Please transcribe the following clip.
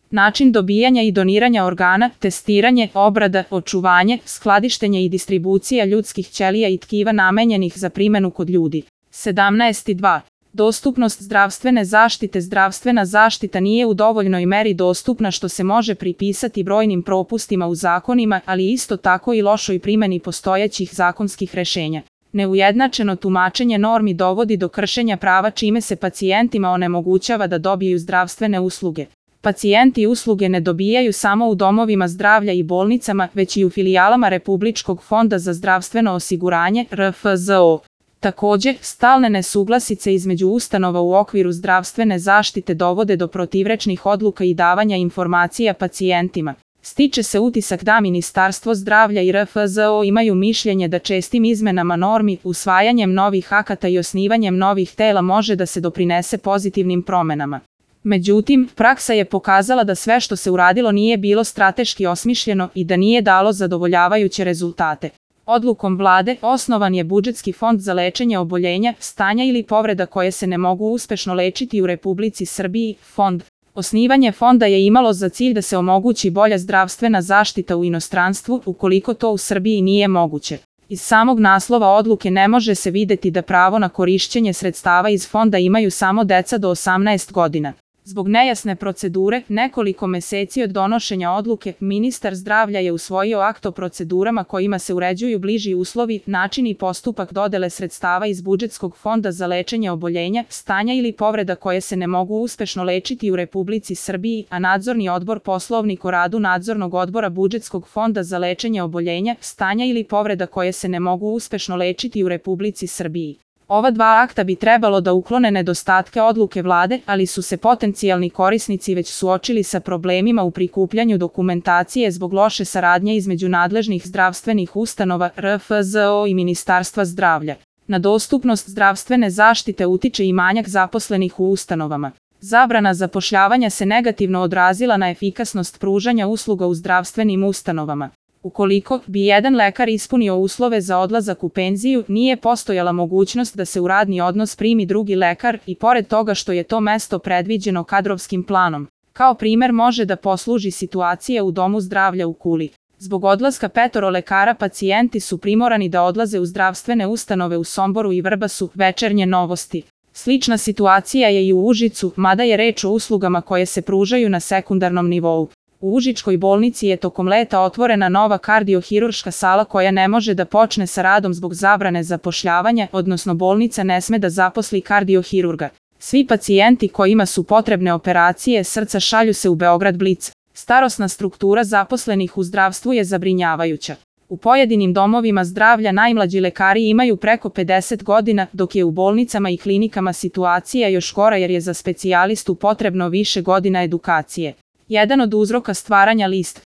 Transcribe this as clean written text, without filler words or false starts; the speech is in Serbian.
način dobijanja i doniranja organa, testiranje, obrada, očuvanje, skladištenje i distribucija ljudskih ćelija i tkiva namenjenih za primenu kod ljudi. 17.2. Dostupnost zdravstvene zaštite. Zdravstvena zaštita nije u dovoljnoj meri dostupna, što se može pripisati brojnim propustima u zakonima, ali isto tako i lošoj primjeni postojećih zakonskih rešenja. Neujednačeno tumačenje normi dovodi do kršenja prava, čime se pacijentima onemogućava da dobiju zdravstvene usluge. Pacijenti usluge ne dobijaju samo u domovima zdravlja i bolnicama, već i u filijalama Republičkog fonda za zdravstveno osiguranje (RFZO). Također, stalne nesuglasice između ustanova u okviru zdravstvene zaštite dovode do protivrečnih odluka i davanja informacija pacijentima. Stiče se utisak da Ministarstvo zdravlja i RFZO imaju mišljenje da čestim izmenama normi, usvajanjem novih akata i osnivanjem novih tela može da se doprinese pozitivnim promenama. Međutim, praksa je pokazala da sve što se uradilo nije bilo strateški osmišljeno i da nije dalo zadovoljavajuće rezultate. Odlukom vlade osnovan je budžetski fond za lečenje oboljenja, stanja ili povreda koje se ne mogu uspešno lečiti u Republici Srbiji, fond. Osnivanje fonda je imalo za cilj da se omogući bolja zdravstvena zaštita u inostranstvu, ukoliko to u Srbiji nije moguće. Iz samog naslova odluke ne može se videti da pravo na korišćenje sredstava iz fonda imaju samo deca do 18 godina. Zbog nejasne procedure, nekoliko meseci od donošenja odluke, ministar zdravlja je usvojio akt o procedurama kojima se uređuju bliži uslovi, način i postupak dodele sredstava iz budžetskog fonda za lečenje oboljenja, stanja ili povreda koje se ne mogu uspešno lečiti u Republici Srbiji, a Nadzorni odbor Poslovnik o radu Nadzornog odbora budžetskog fonda za lečenje oboljenja, stanja ili povreda koje se ne mogu uspešno lečiti u Republici Srbiji. Ova dva akta bi trebalo da uklone nedostatke odluke vlade, ali su se potencijalni korisnici već suočili sa problemima u prikupljanju dokumentacije zbog loše saradnje između nadležnih zdravstvenih ustanova, RFZO i Ministarstva zdravlja. Na dostupnost zdravstvene zaštite utiče i manjak zaposlenih u ustanovama. Zabrana zapošljavanja se negativno odrazila na efikasnost pružanja usluga u zdravstvenim ustanovama. Ukoliko bi jedan lekar ispunio uslove za odlazak u penziju, nije postojala mogućnost da se u radni odnos primi drugi lekar i pored toga što je to mesto predviđeno kadrovskim planom. Kao primer može da posluži situacija u Domu zdravlja u Kuli. Zbog odlaska 5 lekara pacijenti su primorani da odlaze u zdravstvene ustanove u Somboru i Vrbasu, Večernje novosti. Slična situacija je i u Užicu, mada je reč o uslugama koje se pružaju na sekundarnom nivou. U Užičkoj bolnici je tokom leta otvorena nova kardiohirurška sala koja ne može da počne sa radom zbog zabrane zapošljavanja, odnosno bolnica ne sme da zaposli kardiohirurga. Svi pacijenti kojima su potrebne operacije srca šalju se u Beograd Blic. Starosna struktura zaposlenih u zdravstvu je zabrinjavajuća. U pojedinim domovima zdravlja najmlađi lekari imaju preko 50 godina, dok je u bolnicama i klinikama situacija još gora jer je za specijalistu potrebno više godina edukacije. Jedan od uzroka stvaranja list